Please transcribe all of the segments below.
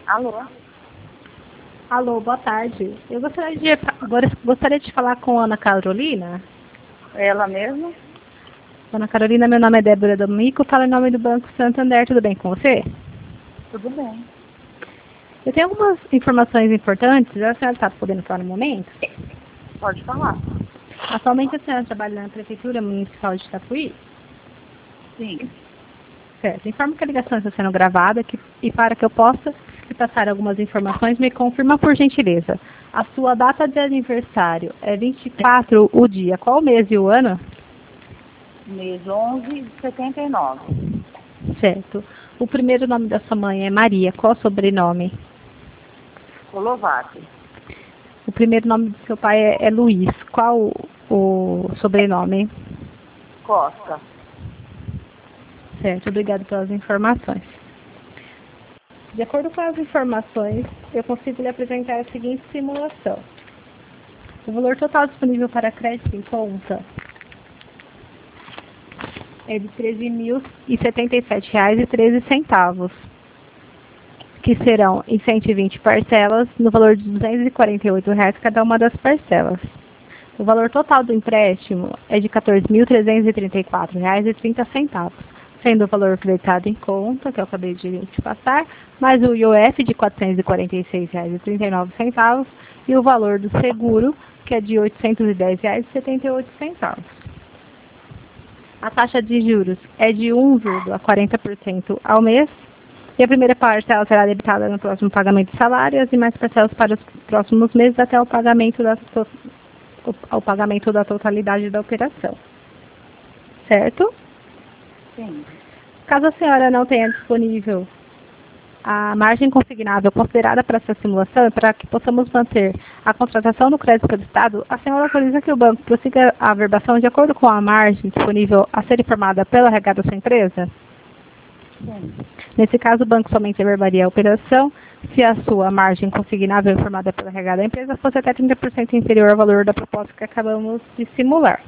Alô? Alô, boa tarde. Eu gostaria de falar com a Ana Carolina. Ela mesma? Ana Carolina, meu nome é Débora D'Amico, falo em nome do Banco Santander, tudo bem com você? Tudo bem. Eu tenho algumas informações importantes, a senhora está podendo falar no momento? Pode falar. Atualmente a senhora trabalha na Prefeitura Municipal de Tatuí? Sim. Certo. Informo que a ligação está sendo gravada e para que eu possa lhe passar algumas informações, me confirma por gentileza. A sua data de aniversário é 24 o dia, qual o mês e o ano? Mês 11 de 79. Certo. O primeiro nome da sua mãe é Maria, qual o sobrenome? Colovac. O primeiro nome do seu pai é Luiz, qual o sobrenome? Costa. Certo, obrigado pelas informações. De acordo com as informações, eu consigo lhe apresentar a seguinte simulação. O valor total disponível para crédito em conta é de R$ 13.077,13, que serão em 120 parcelas, no valor de R$ 248 cada uma das parcelas. O valor total do empréstimo é de R$ 14.334,30, sendo o valor creditado em conta, que eu acabei de te passar, mais o IOF de R$ 446,39 e o valor do seguro, que é de R$ 810,78. A taxa de juros é de 1,40% ao mês e a primeira parcela será debitada no próximo pagamento de salário e as demais parcelas para os próximos meses até o pagamento da totalidade da operação. Certo? Sim. Caso a senhora não tenha disponível a margem consignável considerada para essa simulação e para que possamos manter a contratação do crédito solicitado, a senhora autoriza que o banco prossiga a averbação de acordo com a margem disponível a ser informada pela RH da sua empresa? Sim. Nesse caso, o banco somente averbaria a operação se a sua margem consignável informada pela RH da empresa fosse até 30% inferior ao valor da proposta que acabamos de simular.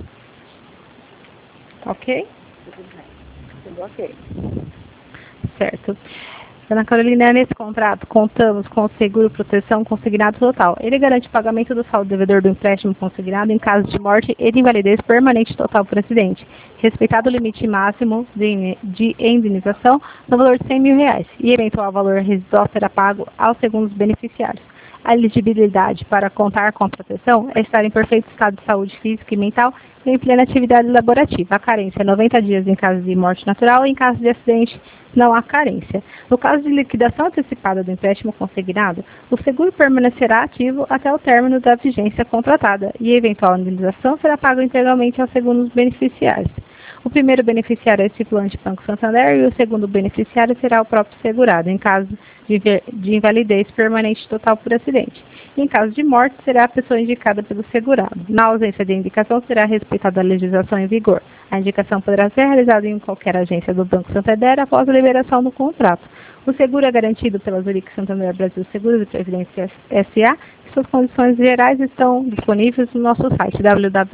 Ok? Tudo bem. Tudo ok. Certo. Ana Carolina, nesse contrato, contamos com o seguro proteção consignado total. Ele garante o pagamento do saldo devedor do empréstimo consignado em caso de morte e de invalidez permanente total por acidente, respeitado o limite máximo de indenização no valor de R$ 100.000 e eventual valor residual será pago aos segundos beneficiários. A elegibilidade para contar com a proteção é estar em perfeito estado de saúde física e mental e em plena atividade laborativa. A carência é 90 dias em caso de morte natural e em caso de acidente não há carência. No caso de liquidação antecipada do empréstimo consignado, o seguro permanecerá ativo até o término da vigência contratada e a eventual indenização será paga integralmente aos segundos beneficiários. O primeiro beneficiário é o estipulante Banco Santander e o segundo beneficiário será o próprio segurado, em caso de invalidez permanente total por acidente. Em caso de morte, será a pessoa indicada pelo segurado. Na ausência de indicação, será respeitada a legislação em vigor. A indicação poderá ser realizada em qualquer agência do Banco Santander após a liberação do contrato. O seguro é garantido pela Zurich Santander Brasil Seguros e Previdência S.A. Suas condições gerais estão disponíveis no nosso site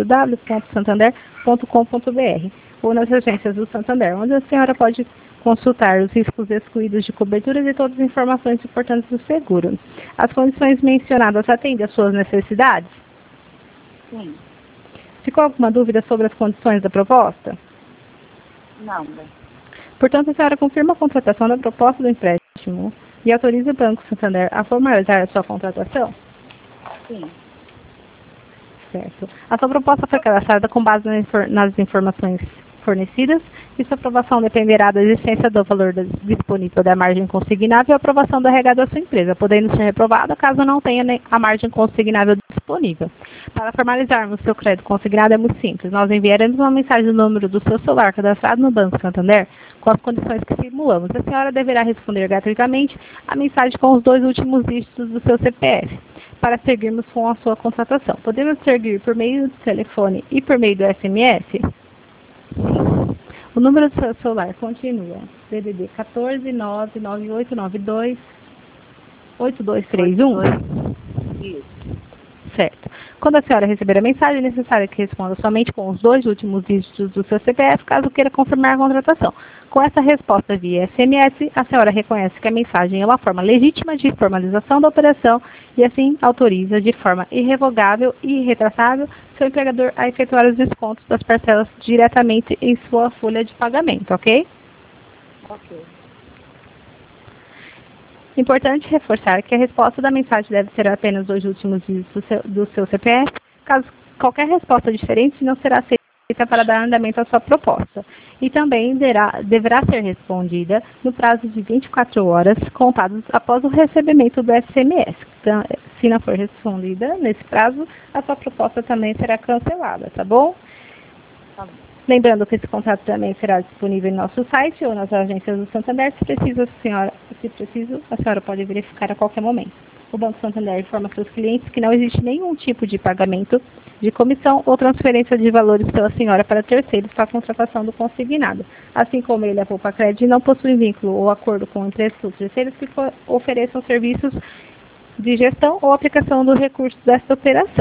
www.santander.com.br ou nas agências do Santander, onde a senhora pode consultar os riscos excluídos de coberturas e todas as informações importantes do seguro. As condições mencionadas atendem às suas necessidades? Sim. Ficou alguma dúvida sobre as condições da proposta? Não. Portanto, a senhora confirma a contratação da proposta do empréstimo e autoriza o Banco Santander a formalizar a sua contratação? Sim. Certo. A sua proposta foi cadastrada com base nas informações fornecidas e sua aprovação dependerá da existência do valor disponível da margem consignável e a aprovação do RH da sua empresa, podendo ser reprovada caso não tenha a margem consignável disponível. Para formalizarmos seu crédito consignado é muito simples. Nós enviaremos uma mensagem no número do seu celular cadastrado no Banco Santander com as condições que simulamos. A senhora deverá responder gratuitamente a mensagem com os 2 últimos dígitos do seu CPF para seguirmos com a sua contratação. Podemos seguir por meio do telefone e por meio do SMS? O número do seu celular continua DDD 14 99892 8231. Isso. Certo. Quando a senhora receber a mensagem, é necessário que responda somente com os 2 últimos dígitos do seu CPF, caso queira confirmar a contratação. Com essa resposta via SMS, a senhora reconhece que a mensagem é uma forma legítima de formalização da operação e assim autoriza de forma irrevogável e irretratável seu empregador a efetuar os descontos das parcelas diretamente em sua folha de pagamento, ok? Ok. Importante reforçar que a resposta da mensagem deve ser apenas 2 últimos dígitos do seu CPF. Caso qualquer resposta diferente, não será aceita para dar andamento à sua proposta. E também deverá ser respondida no prazo de 24 horas, contados após o recebimento do SMS. Então, se não for respondida nesse prazo, a sua proposta também será cancelada, tá bom? Tá bom. Lembrando que esse contrato também será disponível em nosso site ou nas agências do Santander. Se preciso, a senhora pode verificar a qualquer momento. O Banco Santander informa seus clientes que não existe nenhum tipo de pagamento de comissão ou transferência de valores pela senhora para terceiros para a contratação do consignado. Assim como ele, a Poupa Cred, não possui vínculo ou acordo com empresas ou terceiros que ofereçam serviços de gestão ou aplicação do recurso desta operação.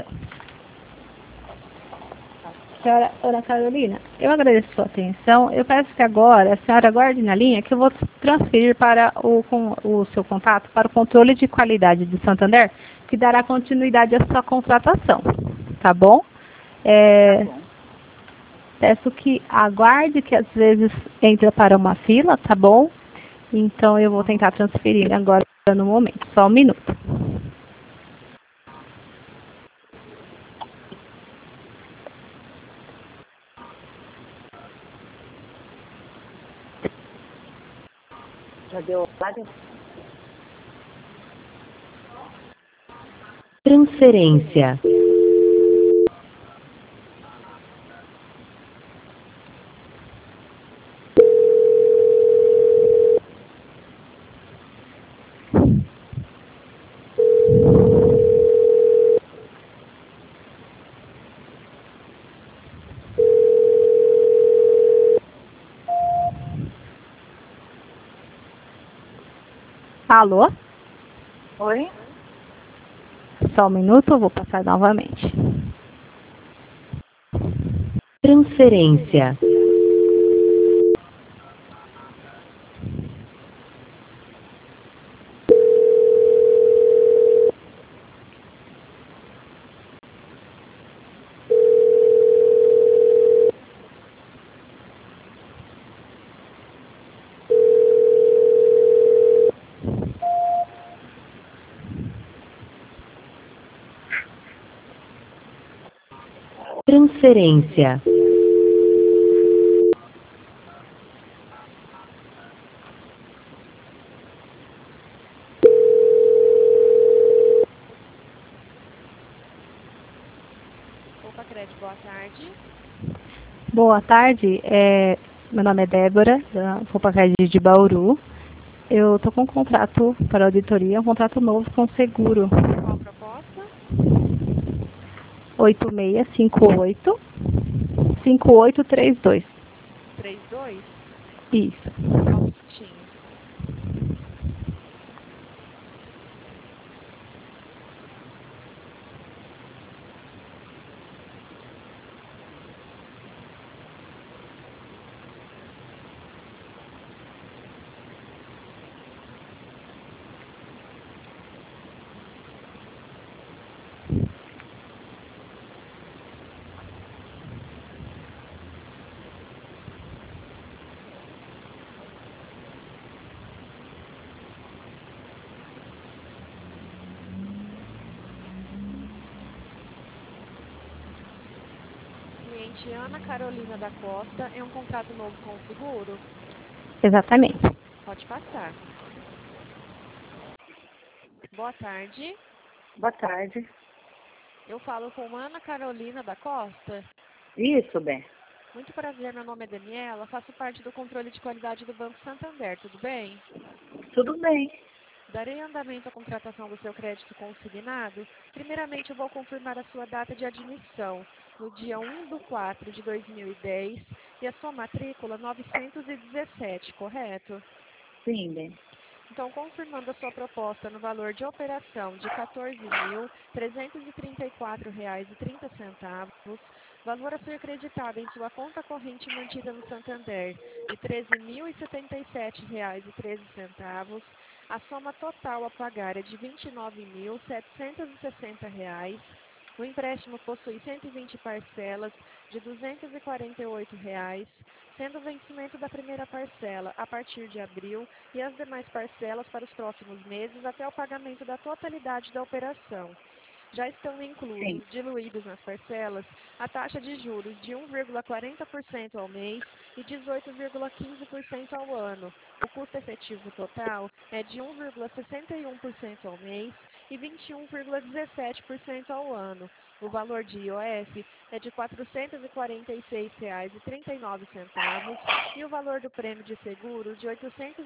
Senhora Ana Carolina, eu agradeço a sua atenção. Eu peço que agora a senhora aguarde na linha que eu vou transferir para o seu contato para o controle de qualidade do Santander, que dará continuidade à sua contratação. Tá bom? Tá bom. Peço que aguarde, que às vezes entra para uma fila, tá bom? Então eu vou tentar transferir agora no momento. Só um minuto. Já deu várias. Transferência. Alô? Oi? Só um minuto, eu vou passar novamente. Transferência. Transferência. Poupa Cred, boa tarde. Boa tarde, meu nome é Débora, da Poupa Cred de Bauru. Eu estou com um contrato para auditoria, um contrato novo com seguro. Qual a proposta? 8658 5832. 32? Isso. Só um minutinho. Cliente Ana Carolina da Costa, é um contrato novo com o seguro? Exatamente. Pode passar. Boa tarde. Boa tarde. Eu falo com Ana Carolina da Costa. Isso, bem. Muito prazer, meu nome é Daniela, faço parte do controle de qualidade do Banco Santander, tudo bem? Tudo bem. Darei andamento à contratação do seu crédito consignado. Primeiramente, eu vou confirmar a sua data de admissão, no dia 1/4/2010, e a sua matrícula 917, correto? Sim, bem. Então, confirmando a sua proposta no valor de operação de R$ 14.334,30, valor a ser creditado em sua conta corrente mantida no Santander de R$ 13.077,13, a soma total a pagar é de R$ 29.760. O empréstimo possui 120 parcelas de R$ 248, sendo o vencimento da primeira parcela a partir de abril e as demais parcelas para os próximos meses até o pagamento da totalidade da operação. Já estão inclusos, diluídos nas parcelas, a taxa de juros de 1,40% ao mês e 18,15% ao ano. O custo efetivo total é de 1,61% ao mês e 21,17% ao ano. O valor de IOF é de R$ 446,39 e o valor do prêmio de seguro de R$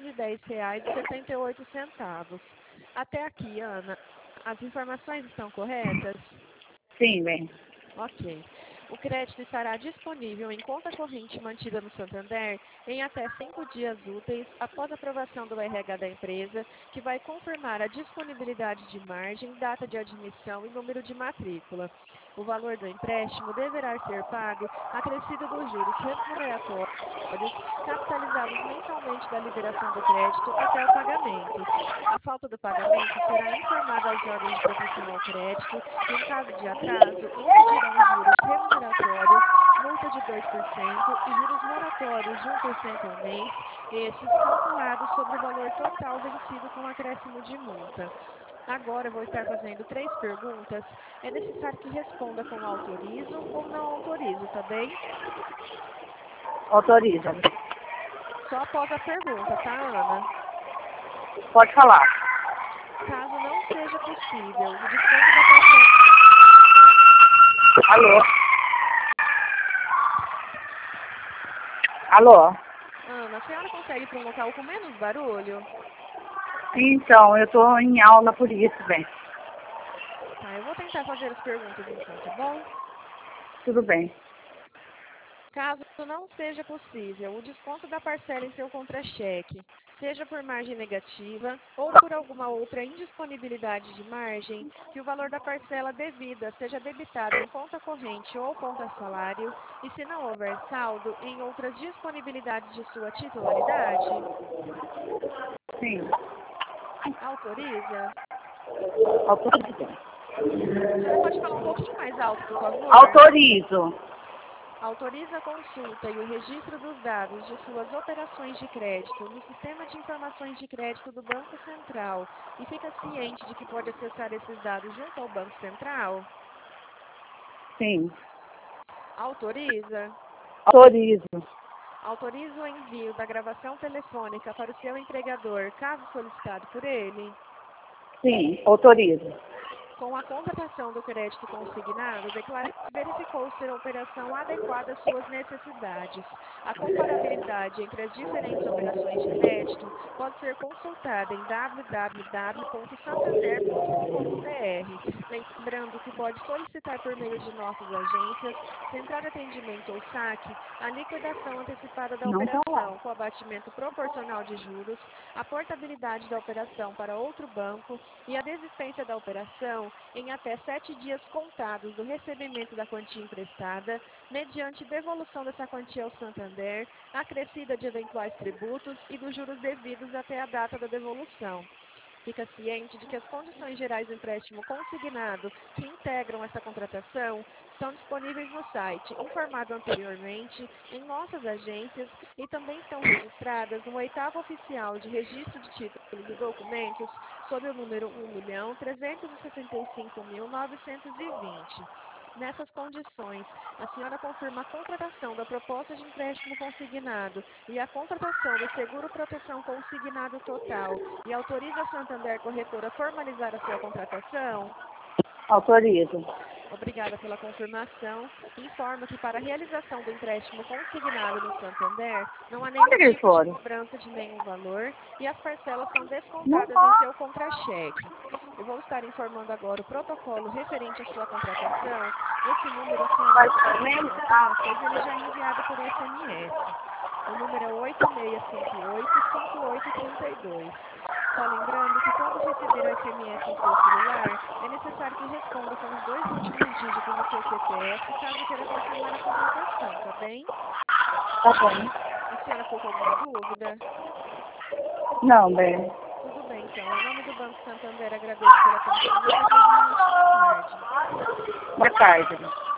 810,78. Até aqui, Ana, as informações estão corretas? Sim, bem. Ok. O crédito estará disponível em conta corrente mantida no Santander em até 5 dias úteis após a aprovação do RH da empresa, que vai confirmar a disponibilidade de margem, data de admissão e número de matrícula. O valor do empréstimo deverá ser pago acrescido dos juros remuneratórios capitalizados mensalmente da liberação do crédito até o pagamento. A falta do pagamento será informada aos órgãos de proteção ao crédito e, em caso de atraso, incidirão juros remuneratórios, multa de 2% e juros moratórios de 1% ao mês, estes calculados sobre o valor total vencido com acréscimo de multa. Agora eu vou estar fazendo 3 perguntas. É necessário que responda com autorizo ou não autorizo, tá bem? Autoriza. Só após a pergunta, tá, Ana? Pode falar. Caso não seja possível, o desconto da parcela... Alô? Alô? Ana, a senhora consegue ir para um local com menos barulho? Então, eu tô em aula por isso, bem. Tá, eu vou tentar fazer as perguntas então, tá bom? Tudo bem. Caso não seja possível, o desconto da parcela em seu contra-cheque, seja por margem negativa ou por alguma outra indisponibilidade de margem, que o valor da parcela devida seja debitado em conta corrente ou conta salário, e se não houver saldo, em outras disponibilidades de sua titularidade? Sim. Autoriza? Autorizo. A senhora pode falar um pouquinho mais alto, por favor? Autorizo. Autoriza a consulta e o registro dos dados de suas operações de crédito no Sistema de Informações de Crédito do Banco Central e fica ciente de que pode acessar esses dados junto ao Banco Central? Sim. Autoriza? Autorizo. Autoriza o envio da gravação telefônica para o seu empregador, caso solicitado por ele? Sim. Autorizo. Com a contratação do crédito consignado, declara que verificou ser a operação adequada às suas necessidades. A comparabilidade entre as diferentes operações de crédito pode ser consultada em www.santander.com.br. Lembrando que pode solicitar por meio de nossas agências, Central de Atendimento ou SAC, a liquidação antecipada da Não tá lá. operação com abatimento proporcional de juros, a portabilidade da operação para outro banco e a desistência da operação em até 7 dias contados do recebimento da quantia emprestada, mediante devolução dessa quantia ao Santander, acrescida de eventuais tributos e dos juros devidos até a data da devolução. Fica ciente de que as condições gerais do empréstimo consignado que integram essa contratação estão disponíveis no site, informado anteriormente, em nossas agências e também estão registradas no 8º Oficial de Registro de Títulos e Documentos, sob o número 1.365.920. Nessas condições, a senhora confirma a contratação da proposta de empréstimo consignado e a contratação do seguro proteção consignado total e autoriza a Santander Corretora a formalizar a sua contratação? Autorizo. Obrigada pela confirmação. Informo que para a realização do empréstimo consignado no Santander, não há nenhum Onde eles tipo de foram? cobrança de nenhum valor e as parcelas são Não descontadas em tá. seu contra-cheque. Eu vou estar informando agora o protocolo referente à sua contratação. Esse número a senhora Mas não precisa também anotar, pois ele já é enviado por SMS. O número é 8658-5832. Só lembrando que quando receber o SMS em seu celular, é necessário que responda com os 2 últimos dígitos do seu CPF, caso queira confirmar a contratação, tá bem? Tá bom. A senhora ficou com alguma dúvida? Não, bem. Tudo bem, então. Em nome do Banco Santander, agradeço pela atenção e desejo uma ótima tarde. Boa tarde.